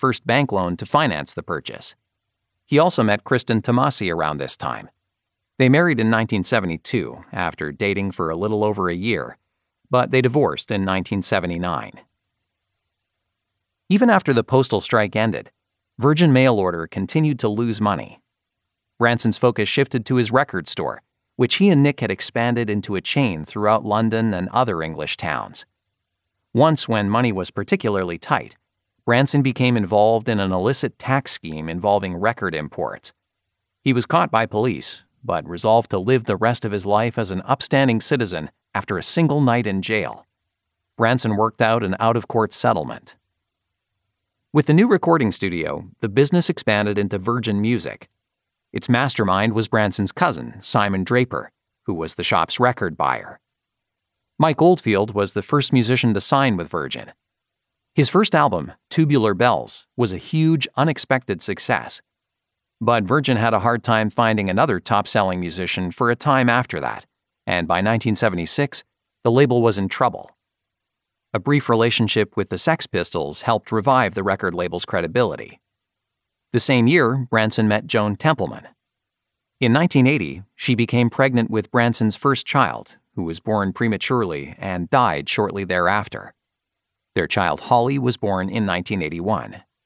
first bank loan to finance the purchase. He also met Kristen Tomasi around this time. They married in 1972 after dating for a little over a year, but they divorced in 1979. Even after the postal strike ended, Virgin Mail Order continued to lose money. Branson's focus shifted to his record store, which he and Nick had expanded into a chain throughout London and other English towns. Once, when money was particularly tight, Branson became involved in an illicit tax scheme involving record imports. He was caught by police, but resolved to live the rest of his life as an upstanding citizen after a single night in jail. Branson worked out an out-of-court settlement. With the new recording studio, the business expanded into Virgin Music. Its mastermind was Branson's cousin, Simon Draper, who was the shop's record buyer. Mike Oldfield was the first musician to sign with Virgin. His first album, Tubular Bells, was a huge, unexpected success. But Virgin had a hard time finding another top-selling musician for a time after that, and by 1976, the label was in trouble. A brief relationship with the Sex Pistols helped revive the record label's credibility. The same year, Branson met Joan Templeman. In 1980, she became pregnant with Branson's first child, who was born prematurely and died shortly thereafter. Their child Holly was born in 1981.